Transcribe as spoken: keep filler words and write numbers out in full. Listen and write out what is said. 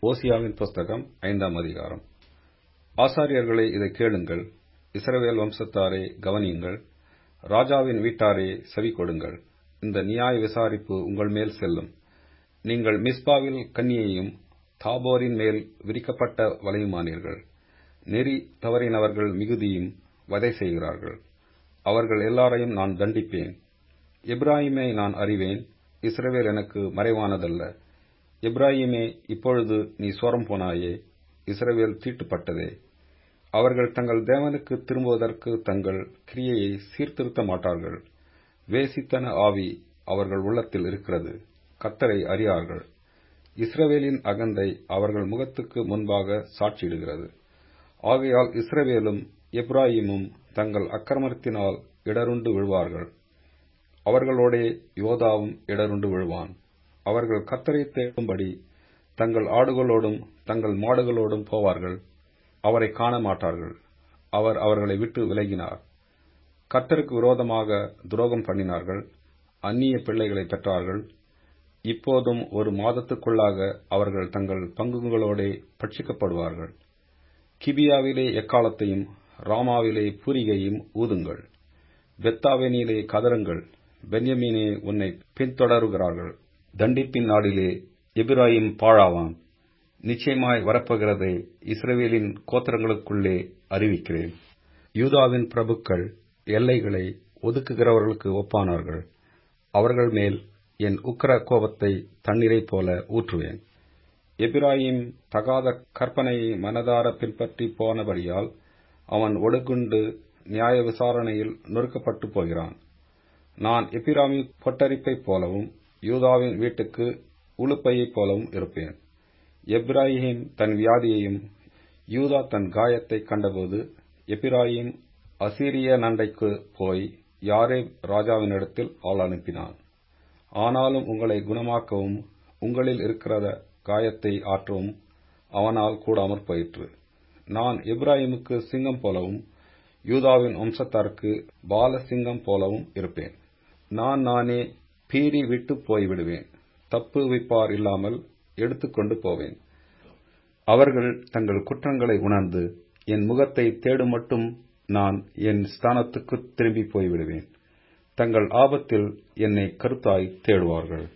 ஓசியாவின் புஸ்தகம் ஐந்தாம் அதிகாரம். ஆசாரியர்களே, இதை கேளுங்கள். இஸ்ரவேல் வம்சத்தாரே, கவனியுங்கள். ராஜாவின் வீட்டாரே, செவி கொடுங்கள். இந்த நியாய விசாரிப்பு உங்கள் மேல் செல்லும். நீங்கள் மிஸ்பாவில் கன்னியையும் தாபோரின் மேல் விரிக்கப்பட்ட வலையுமானீர்கள். நெறி தவறினவர்கள் மிகுதியும் வதை செய்கிறார்கள். அவர்கள் எல்லாரையும் நான் தண்டிப்பேன். எப்பிராயீமை நான் அறிவேன், இஸ்ரவேல் எனக்கு மறைவானதல்ல. எப்பிராயீமே, இப்பொழுது நீ சோரம் போனாயே, இஸ்ரவேல் தீட்டுப்பட்டதே. அவர்கள் தங்கள் தேவனுக்கு திரும்புவதற்கு தங்கள் கிரியையை சீர்திருத்த மாட்டார்கள். வேசித்தன ஆவி அவர்கள் உள்ளத்தில் இருக்கிறது, கர்த்தரை அறியார்கள். இஸ்ரவேலின் அகந்தை அவர்கள் முகத்துக்கு முன்பாக சாட்சியிடுகிறது. ஆகையால் இஸ்ரவேலும் எப்பிராயீமும் தங்கள் அக்கிரமத்தினால் இடருண்டு விழுவார்கள். அவர்களோடே யோதாவும் இடருண்டு விழுவான். அவர்கள் கர்த்தரை தேடும்படி தங்கள் ஆடுகளோடும் தங்கள் மாடுகளோடும் போவார்கள். அவரை காண மாட்டார்கள். அவர் அவர்களை விட்டு விலகினார். கர்த்தருக்கு விரோதமாக துரோகம் பண்ணினார்கள். அந்நிய பிள்ளைகளை பெற்றார்கள். இப்போதும் ஒரு மாதத்துக்குள்ளாக அவர்கள் தங்கள் பங்குகளோடே பட்சிக்கப்படுவார்கள். கிபியாவிலே எக்காலத்தையும் ராமாவிலே பூரிகையும் ஊதுங்கள். பெத்தாவெனிலே கதறுங்கள். பென்யமீனே, உன்னை பின்தொடருகிறார்கள். தண்டிப்பின் நாளிலே எப்பிராயீம் பாழாவான். நிச்சயமாய் வரப்போகிறதை இஸ்ரவேலின் கோத்திரங்களுக்குள்ளே அறிவிக்கிறேன். யூதாவின் பிரபுக்கள் எல்லைகளை ஒதுக்குகிறவர்களுக்கு ஒப்பானார்கள். அவர்கள் மேல் என் உக்கிர கோபத்தை தண்ணீரைப் போல ஊற்றுவேன். எப்பிராயீம் தகாத கற்பனையை மனதார பின்பற்றி போனபடியால் அவன் ஒடுங்குண்டு நியாய விசாரணையில் நொறுக்கப்பட்டு போகிறான். நான் எப்பிராயீம் பொட்டரிப்பைப் போலவும் யூதாவின் வீட்டுக்கு உளுப்பையைப் போலவும் இருப்பேன். எப்பிராயீம் தன் வியாதியையும் யூதா தன் காயத்தை கண்டபோது எப்பிராயீம் அசீரிய நண்டைக்கு போய் யாரேப் ராஜாவினிடத்தில் ஆள் அனுப்பினான். ஆனாலும் உங்களை குணமாக்கவும் உங்களில் இருக்கிற காயத்தை ஆற்றவும் அவனால் கூடாமற் போயிற்று. நான் எப்பிராயீமுக்கு சிங்கம் போலவும் யூதாவின் வம்சத்தாருக்கு பால சிங்கம் போலவும் இருப்பேன். நான் நானே பீறி விட்டு போய்விடுவேன். தப்பு வைப்பார் இல்லாமல் எடுத்துக்கொண்டு போவேன். அவர்கள் தங்கள் குற்றங்களை உணர்ந்து என் முகத்தை தேடும் மட்டும் நான் என் ஸ்தானத்துக்குத் திரும்பி போய்விடுவேன். தங்கள் ஆபத்தில் என்னை கருத்தாய் தேடுவார்கள்.